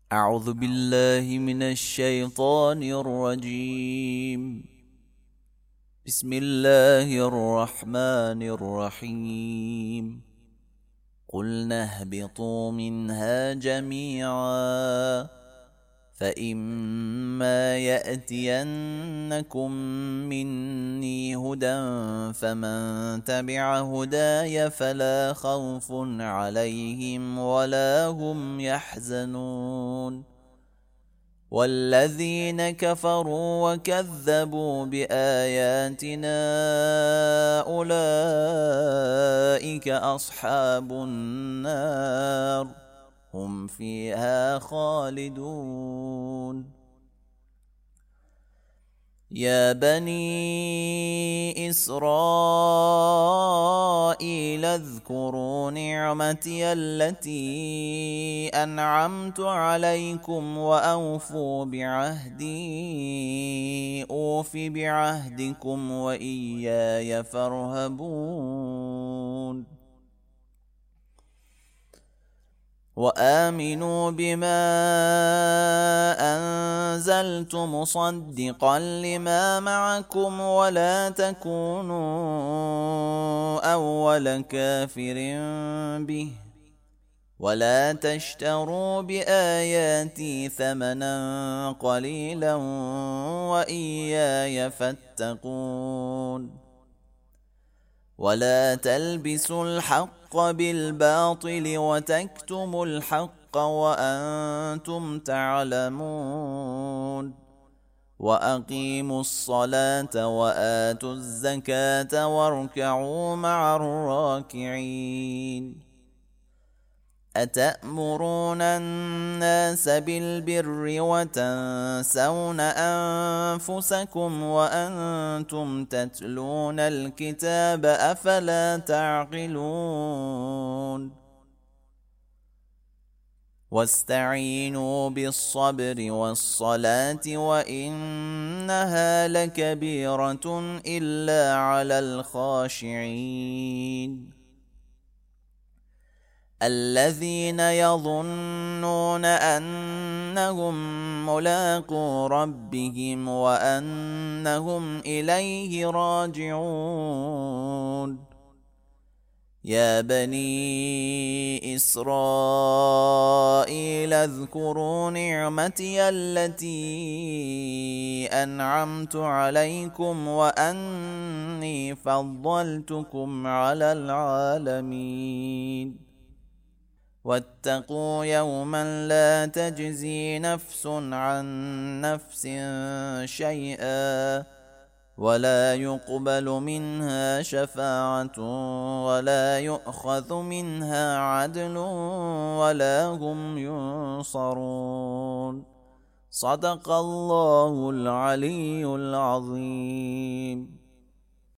أعوذ بالله من الشيطان الرجيم. بسم الله الرحمن الرحيم. قلنا اهبطوا منها جميعا فإما يأتينكم مني هدى فمن تبع هداي فلا خوف عليهم ولا هم يحزنون. والذين كفروا وكذبوا بآياتنا أولئك أصحاب النار هم فيها خالدون. يا بني إسرائيل اذكروا نعمتي التي أنعمت عليكم وأوفوا بعهدي أوف بعهدكم وإياي فارهبون. وآمنوا بما أنزلت مصدقا لما معكم ولا تكونوا أول كافر به ولا تشتروا بآياتي ثمنا قليلا وإياي فاتقون. ولا تلبسوا الحق بالباطل وتكتموا الحق وأنتم تعلمون. وأقيموا الصلاة وآتوا الزكاة واركعوا مع الراكعين. أتأمرون الناس بالبر وتنسون أنفسكم وأنتم تتلون الكتاب أفلا تعقلون. واستعينوا بالصبر والصلاة وإنها لكبيرة إلا على الخاشعين الذين يظنون أنهم ملاقو ربهم وأنهم إليه راجعون. يا بني إسرائيل اذكروا نعمتي التي أنعمت عليكم وأني فضلتكم على العالمين. واتقوا يوما لا تجزي نفس عن نفس شيئا ولا يقبل منها شفاعة ولا يؤخذ منها عدل ولا هم ينصرون. صدق الله العلي العظيم.